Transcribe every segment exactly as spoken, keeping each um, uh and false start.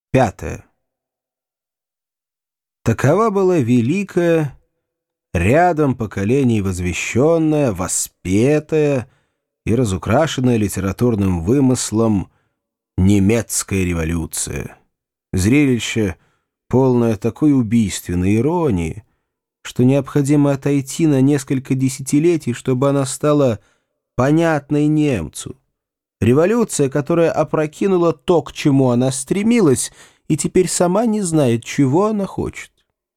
Пятое. Такова была великая, рядом поколений возвещенная, воспетая и разукрашенная литературным вымыслом немецкая революция. Зрелище, полное такой убийственной иронии, что необходимо отойти на несколько десятилетий, чтобы она стала понятной немцу. Революция, которая опрокинула то, к чему она стремилась, и теперь сама не знает, чего она хочет.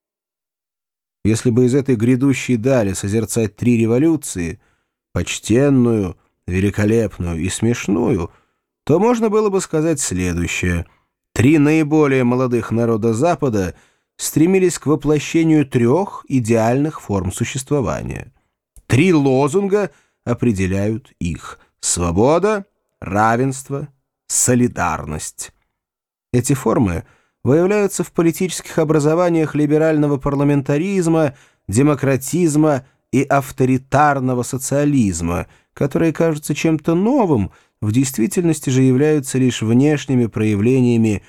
Если бы из этой грядущей дали созерцать три революции, почтенную, великолепную и смешную, то можно было бы сказать следующее. Три наиболее молодых народа Запада стремились к воплощению трех идеальных форм существования. Три лозунга определяют их: свобода, равенство, солидарность. Эти формы выявляются в политических образованиях либерального парламентаризма, демократизма и авторитарного социализма, которые кажутся чем-то новым, в действительности же являются лишь внешними проявлениями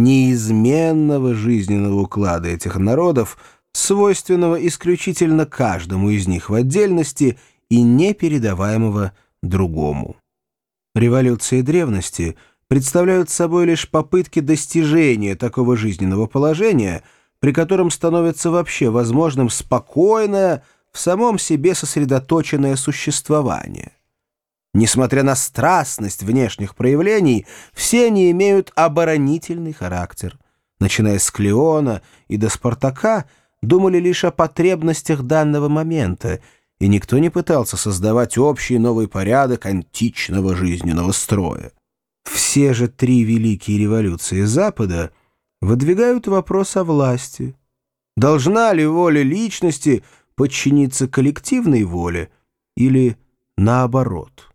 неизменного жизненного уклада этих народов, свойственного исключительно каждому из них в отдельности и непередаваемого другому. Революции древности представляют собой лишь попытки достижения такого жизненного положения, при котором становится вообще возможным спокойное, в самом себе сосредоточенное существование. Несмотря на страстность внешних проявлений, все они имеют оборонительный характер. Начиная с Клеона и до Спартака, думали лишь о потребностях данного момента, и никто не пытался создавать общий новый порядок античного жизненного строя. Все же три великие революции Запада выдвигают вопрос о власти. Должна ли воля личности подчиниться коллективной воле или наоборот?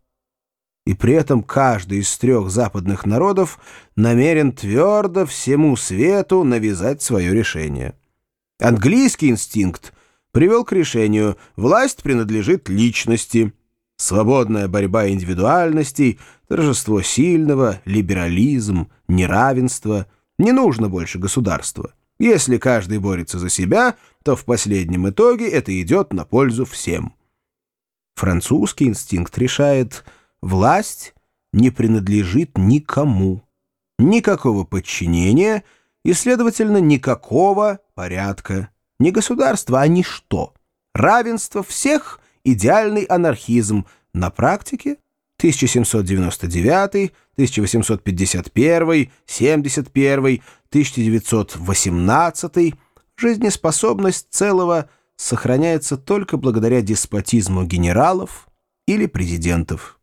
И при этом каждый из трех западных народов намерен твердо всему свету навязать свое решение. Английский инстинкт привел к решению: власть принадлежит личности. Свободная борьба индивидуальностей, торжество сильного, либерализм, неравенство. Не нужно больше государства. Если каждый борется за себя, то в последнем итоге это идет на пользу всем. Французский инстинкт решает: власть не принадлежит никому. Никакого подчинения и, следовательно, никакого порядка. Не государство, а ничто. Равенство всех — идеальный анархизм. На практике тысяча семьсот девяносто девятый, тысяча восемьсот пятьдесят первый, семьдесят первый, тысяча девятьсот восемнадцатый жизнеспособность целого сохраняется только благодаря деспотизму генералов или президентов.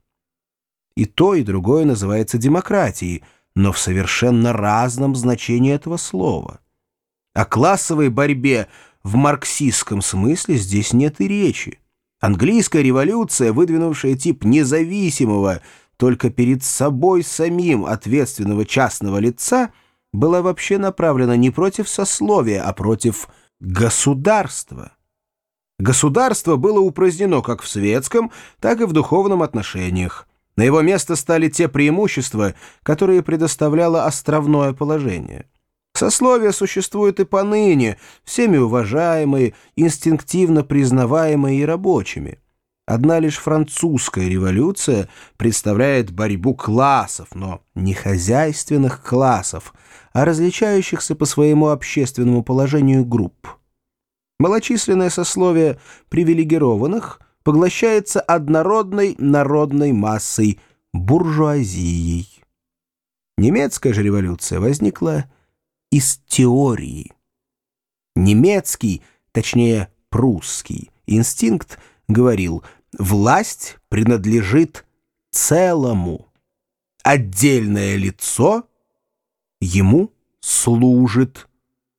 И то, и другое называется демократией, но в совершенно разном значении этого слова. О классовой борьбе в марксистском смысле здесь нет и речи. Английская революция, выдвинувшая тип независимого, только перед собой самим ответственного частного лица, была вообще направлена не против сословия, а против государства. Государство было упразднено как в светском, так и в духовном отношениях. На его место стали те преимущества, которые предоставляло островное положение. Сословия существуют и поныне, всеми уважаемые, инстинктивно признаваемые и рабочими. Одна лишь французская революция представляет борьбу классов, но не хозяйственных классов, а различающихся по своему общественному положению групп. Малочисленное сословие привилегированных поглощается однородной народной массой, буржуазией. Немецкая же революция возникла из теории. Немецкий, точнее прусский, инстинкт говорил: власть принадлежит целому. Отдельное лицо ему служит.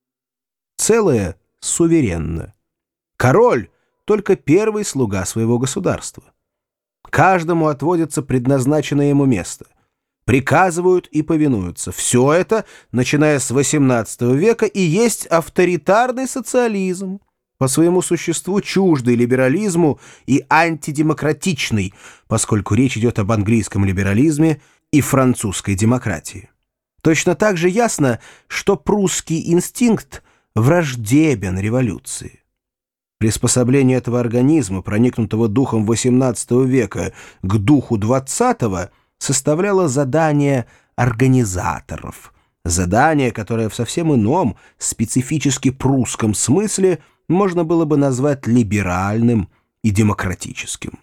Целое суверенно. Король — только первый слуга своего государства. Каждому отводится предназначенное ему место. Приказывают и повинуются. Все это, начиная с восемнадцатого века, и есть авторитарный социализм, по своему существу чуждый либерализму и антидемократичный, поскольку речь идет об английском либерализме и французской демократии. Точно так же ясно, что прусский инстинкт враждебен революции. Приспособление этого организма, проникнутого духом восемнадцатого века, к духу двадцатого, составляло задание организаторов. Задание, которое в совсем ином, специфически прусском смысле можно было бы назвать либеральным и демократическим.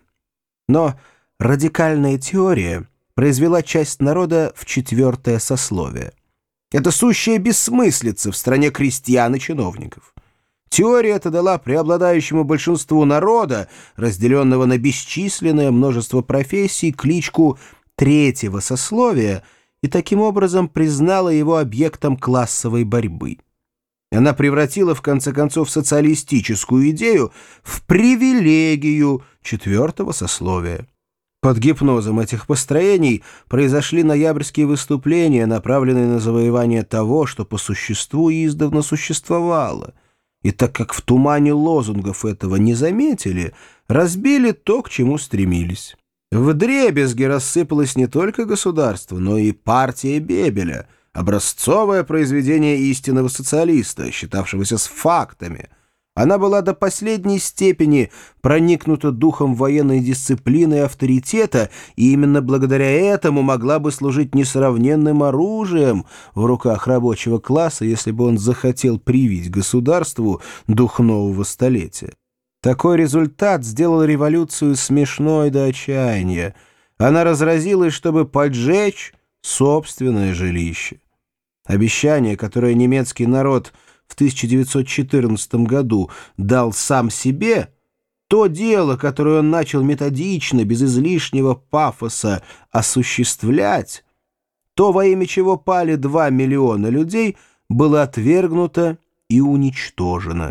Но радикальная теория произвела часть народа в четвертое сословие. Это сущая бессмыслица в стране крестьян и чиновников. Теория эта дала преобладающему большинству народа, разделенного на бесчисленное множество профессий, кличку третьего сословия и таким образом признала его объектом классовой борьбы. Она превратила, в конце концов, социалистическую идею в привилегию четвертого сословия. Под гипнозом этих построений произошли ноябрьские выступления, направленные на завоевание того, что по существу издавна существовало. И так как в тумане лозунгов этого не заметили, разбили то, к чему стремились. Вдребезги рассыпалось не только государство, но и партия Бебеля, образцовое произведение истинного социалиста, считавшегося с фактами. Она была до последней степени проникнута духом военной дисциплины и авторитета, и именно благодаря этому могла бы служить несравненным оружием в руках рабочего класса, если бы он захотел привить государству дух нового столетия. Такой результат сделал революцию смешной до отчаяния. Она разразилась, чтобы поджечь собственное жилище. Обещание, которое немецкий народ в тысяча девятьсот четырнадцатом году дал сам себе, то дело, которое он начал методично, без излишнего пафоса осуществлять, то, во имя чего пали два миллиона людей, было отвергнуто и уничтожено.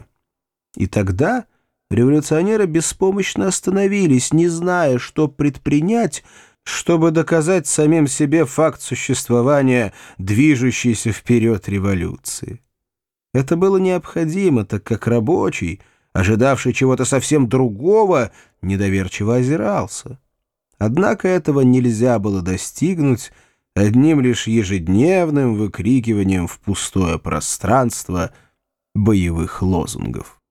И тогда революционеры беспомощно остановились, не зная, что предпринять, чтобы доказать самим себе факт существования движущейся вперед революции. Это было необходимо, так как рабочий, ожидавший чего-то совсем другого, недоверчиво озирался. Однако этого нельзя было достигнуть одним лишь ежедневным выкрикиванием в пустое пространство боевых лозунгов.